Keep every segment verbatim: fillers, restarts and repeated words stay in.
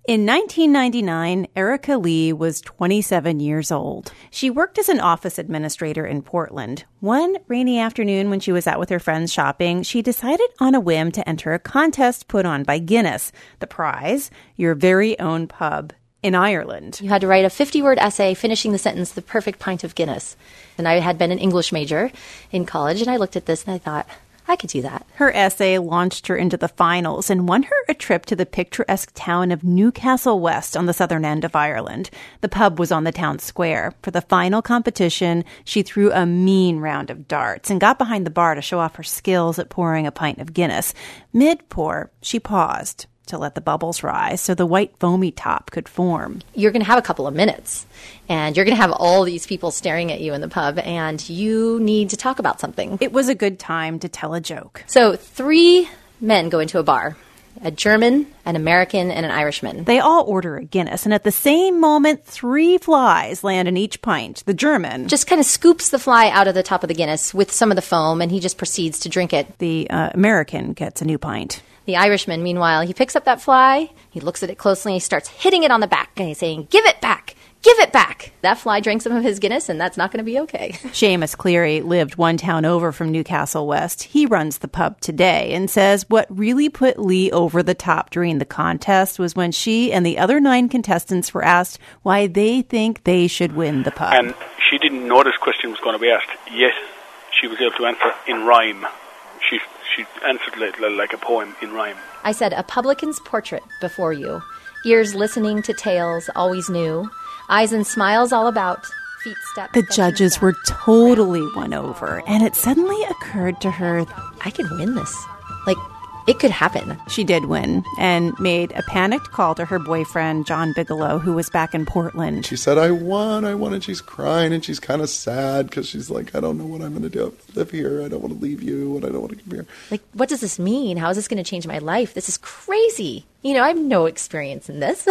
In nineteen ninety-nine, Erica Lee was twenty-seven years old. She worked as an office administrator in Portland. One rainy afternoon when she was out with her friends shopping, she decided on a whim to enter a contest put on by Guinness. The prize, your very own pub in Ireland. You had to write a fifty-word essay finishing the sentence, "the perfect pint of Guinness." And I had been an English major in college, and I looked at this and I thought, I could do that. Her essay launched her into the finals and won her a trip to the picturesque town of Newcastle West on the southern end of Ireland. The pub was on the town square. For the final competition, she threw a mean round of darts and got behind the bar to show off her skills at pouring a pint of Guinness. Mid-pour, she paused to let the bubbles rise so the white foamy top could form. You're going to have a couple of minutes, and you're going to have all these people staring at you in the pub, and you need to talk about something. It was a good time to tell a joke. So three men go into a bar, a German, an American, and an Irishman. They all order a Guinness, and at the same moment, three flies land in each pint. The German just kind of scoops the fly out of the top of the Guinness with some of the foam, and he just proceeds to drink it. The uh, American gets a new pint. The Irishman, meanwhile, he picks up that fly, he looks at it closely, and he starts hitting it on the back, and he's saying, "Give it back! Give it back!" That fly drank some of his Guinness, and that's not going to be okay. Seamus Cleary lived one town over from Newcastle West. He runs the pub today and says what really put Lee over the top during the contest was when she and the other nine contestants were asked why they think they should win the pub. And she didn't know this question was going to be asked, yet she was able to answer in rhyme. She she answered like, like a poem in rhyme. I said, "A publican's portrait before you. Ears listening to tales always new. Eyes and smiles all about. Feet step." The judges were totally won over, and it suddenly occurred to her, I could win this. Like, it could happen. She did win and made a panicked call to her boyfriend, John Bigelow, who was back in Portland. She said, I won, I won, and she's crying, and she's kind of sad because she's like, I don't know what I'm going to do. I live here. I don't want to leave you, and I don't want to come here. Like, what does this mean? How is this going to change my life? This is crazy. You know, I have no experience in this.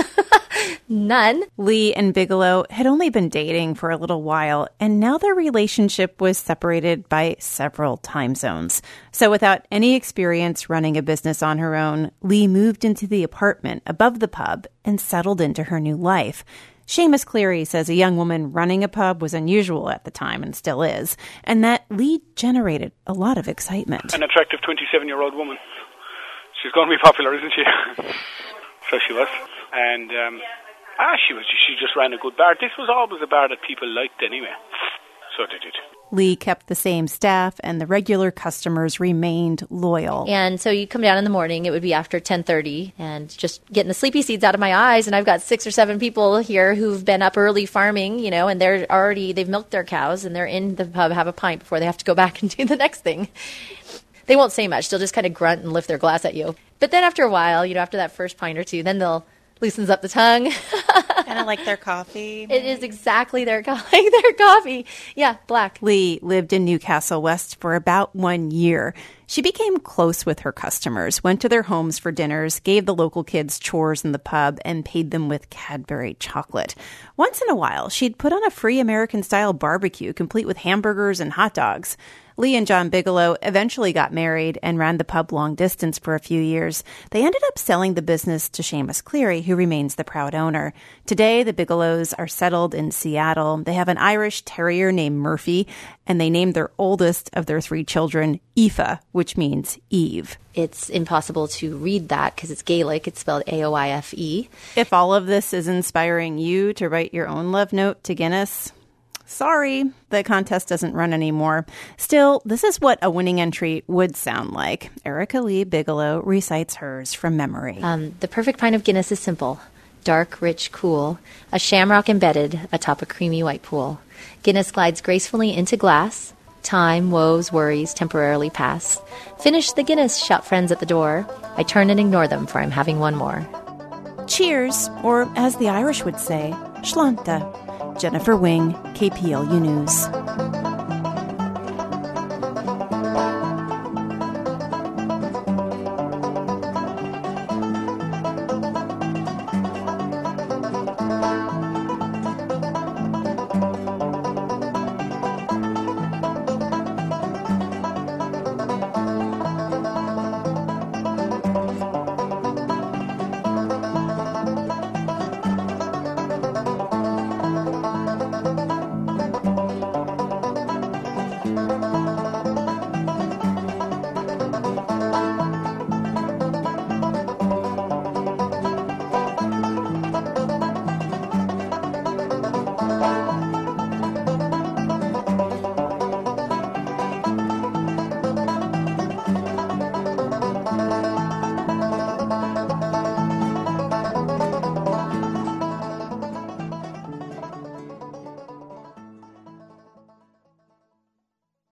None. Lee and Bigelow had only been dating for a little while, and now their relationship was separated by several time zones. So without any experience running a business on her own, Lee moved into the apartment above the pub and settled into her new life. Seamus Cleary says a young woman running a pub was unusual at the time and still is, and that Lee generated a lot of excitement. An attractive twenty-seven-year-old woman. She's going to be popular, isn't she? So she was. And um, ah, she was. She just ran a good bar. This was always a bar that people liked anyway. So they did. Lee kept the same staff, and the regular customers remained loyal. And so you come down in the morning, it would be after ten thirty, and just getting the sleepy seeds out of my eyes, and I've got six or seven people here who've been up early farming, you know, and they're already, they've milked their cows, and they're in the pub, have a pint before they have to go back and do the next thing. They won't say much. They'll just kind of grunt and lift their glass at you. But then after a while, you know, after that first pint or two, then they'll loosens up the tongue. Kind of like their coffee. It is exactly their, co- like their coffee. Yeah, black. Lee lived in Newcastle West for about one year. She became close with her customers, went to their homes for dinners, gave the local kids chores in the pub, and paid them with Cadbury chocolate. Once in a while, she'd put on a free American-style barbecue, complete with hamburgers and hot dogs. Lee and John Bigelow eventually got married and ran the pub long distance for a few years. They ended up selling the business to Seamus Cleary, who remains the proud owner. Today, the Bigelows are settled in Seattle. They have an Irish terrier named Murphy, and they named their oldest of their three children Aoife, which means Eve. It's impossible to read that because it's Gaelic. It's spelled A O I F E. If all of this is inspiring you to write your own love note to Guinness, sorry, the contest doesn't run anymore. Still, this is what a winning entry would sound like. Erica Lee Bigelow recites hers from memory. Um, the perfect pint of Guinness is simple. Dark, rich, cool. A shamrock embedded atop a creamy white pool. Guinness glides gracefully into glass. Time, woes, worries temporarily pass. Finish the Guinness, shout friends at the door. I turn and ignore them, for I'm having one more. Cheers, or as the Irish would say, Sláinte. Jennifer Wing, K P L U News.